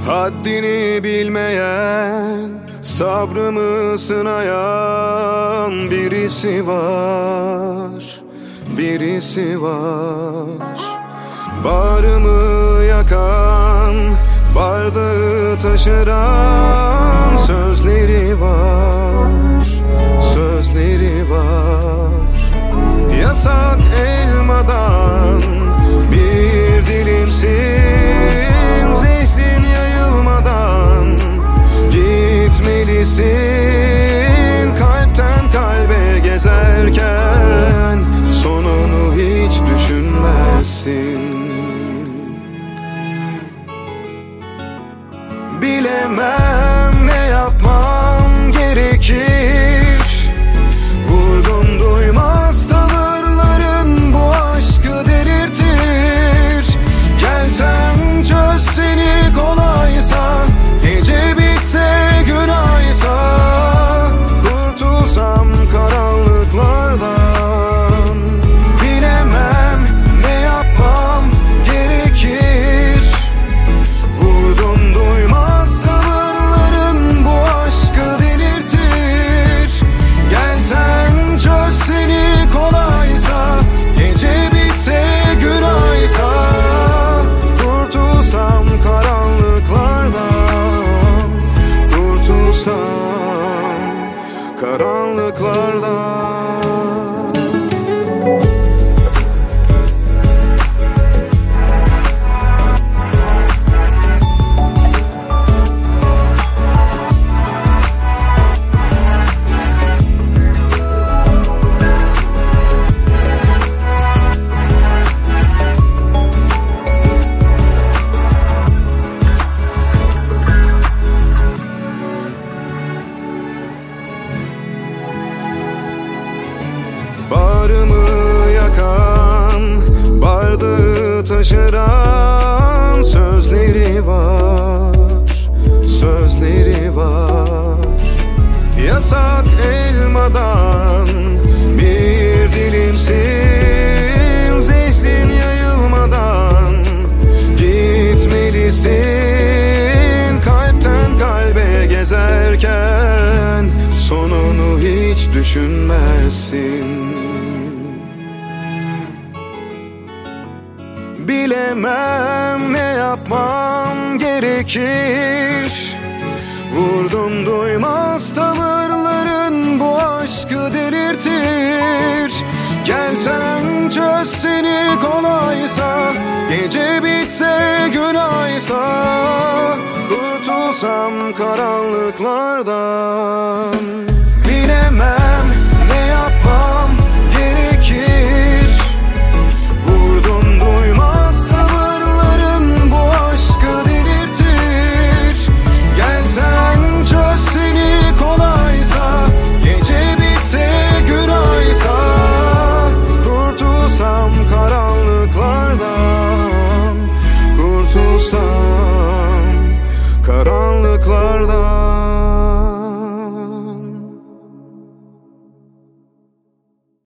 Haddini bilmeyen, sabrımı sınayan birisi var, birisi var. Bağrımı yakan, bardağı taşıran sözleri var, sözleri var. Yasak elmadan bir dilimsin, zehrin yayılmadan gitmelisin. Kalpten kalbe gezerken sonunu hiç düşünmezsin. Bilemem ne yapmam gerekir. Vurdum duymaz tavırların bu aşkı delirtir. Gelsen çöz seni kolaysa, gece bitse gün aysa, kurtulsam karanlıklardan. Bilemem ne yapmam gerekir. Vurdum duymaz tavırların bu aşkı delirtir. Gelsen çöz seni kolaysa, gece bitse gün aysa, kurtulsam karanlıklardan, kurtulsam karanlıklardan. Bağrımı yakan, bardağı taşıran sözleri var, sözleri var. Yasak elmadan bir dilimsin, zehrin yayılmadan gitmelisin. Kalpten kalbe gezerken sonunu hiç düşünmezsin. Bilemem ne yapmam gerekir. Vurdum duymaz tavırların bu aşkı delirtir. Gelsen çöz seni kolaysa, gece bitse gün aysa, kurtulsam karanlıklardan. Bilemem ne yapmam gerekir. Vurdum duymaz tavırların bu aşkı delirtir. Gelsen çöz seni kolaysa, gece bitse gün aysa, kurtulsam karanlıklardan, kurtulsam karanlıklardan.